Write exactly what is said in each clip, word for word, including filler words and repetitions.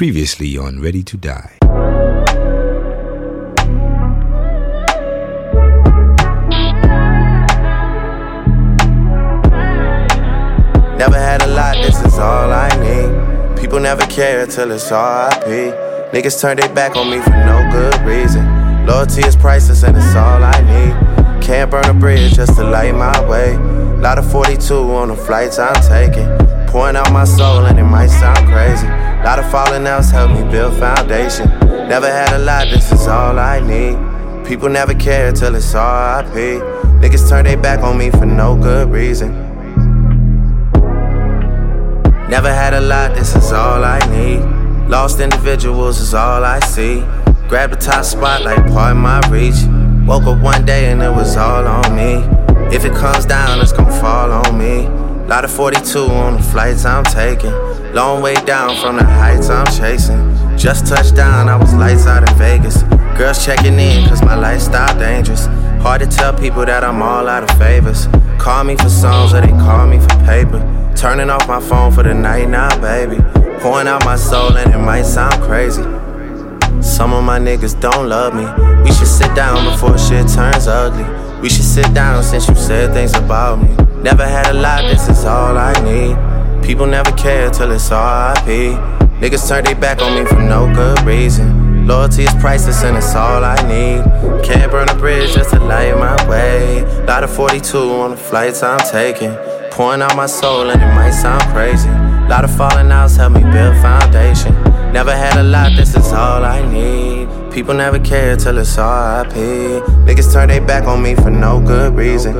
Previously on Ready to Die. Never had a lot, this is all I need. People never care till it's R I P. Niggas turn their back on me for no good reason. Loyalty is priceless and it's all I need. Can't burn a bridge just to light my way. Lot of forty-two on the flights I'm taking. Pouring out my soul and it might sound crazy. Lot of falling outs helped me build foundation. Never had a lot, this is all I need. People never care till it's R I P. Niggas turn their back on me for no good reason. Never had a lot, this is all I need. Lost individuals is all I see. Grab the top spot like part of my reach. Woke up one day and it was all on me. If it comes down, it's gon' fall on me. Lot of forty-two on the flights I'm taking. Long way down from the heights I'm chasing. Just touched down, I was lights out in Vegas. Girls checking in cause my lifestyle dangerous. Hard to tell people that I'm all out of favors. Call me for songs or they call me for paper. Turning off my phone for the night now, baby. Pouring out my soul and it might sound crazy. Some of my niggas don't love me. We should sit down before shit turns ugly. We should sit down since you said things about me. Never had a lot, this is all I need. People never care till it's R I P. Niggas turn their back on me for no good reason. Loyalty is priceless and it's all I need. Can't burn a bridge just to light my way. Lot of forty-two on the flights I'm taking. Pouring out my soul and it might sound crazy. Lot of falling outs help me build foundation. Never had a lot, this is all I need. People never care till it's R I P. Niggas turn their back on me for no good reason.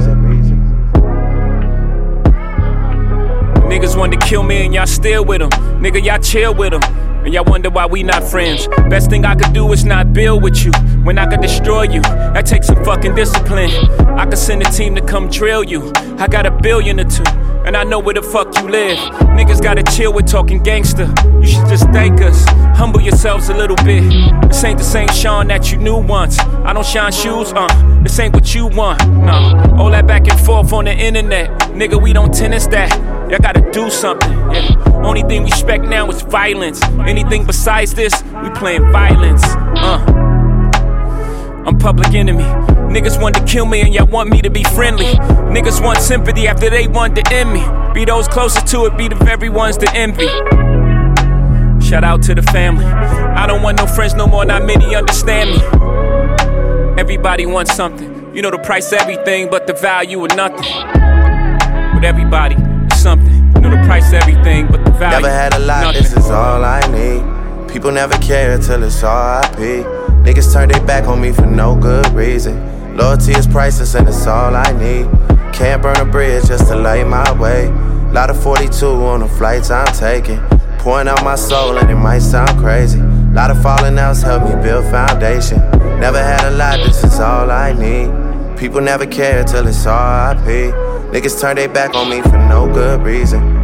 Niggas wanted to kill me and y'all still with them. Nigga, y'all chill with them. And y'all wonder why we not friends. Best thing I could do is not build with you. When I could destroy you, that takes some fucking discipline. I could send a team to come drill you. I got a billion or two, and I know where the fuck you live. Niggas gotta chill with talking gangster. You should just thank us. Humble yourselves a little bit. This ain't the same Sean that you knew once. I don't shine shoes, uh. This ain't what you want, no. All that back and forth on the internet. Nigga, we don't tennis that. Y'all gotta do something, yeah. Only thing we respect now is violence. Anything besides this, we playing violence, uh. I'm public enemy. Niggas want to kill me and y'all want me to be friendly. Niggas want sympathy after they want to end me. Be those closest to it, be the very ones to envy. Shout out to the family. I don't want no friends no more, not many understand me. Everybody wants something. You know the price of everything, but the value of nothing. But everybody is something. You know the price of everything, but the value. Never had a lot, nothing. This is all I need. People never care till it's R I P. Niggas turn their back on me for no good reason. Loyalty is priceless and it's all I need. Can't burn a bridge just to light my way. Lot of forty-two on the flights I'm taking. Pouring out my soul and it might sound crazy. Lot of falling outs help me build foundation. Never had a lot, this is all I need. People never care till it's R I P. Niggas turn their back on me for no good reason.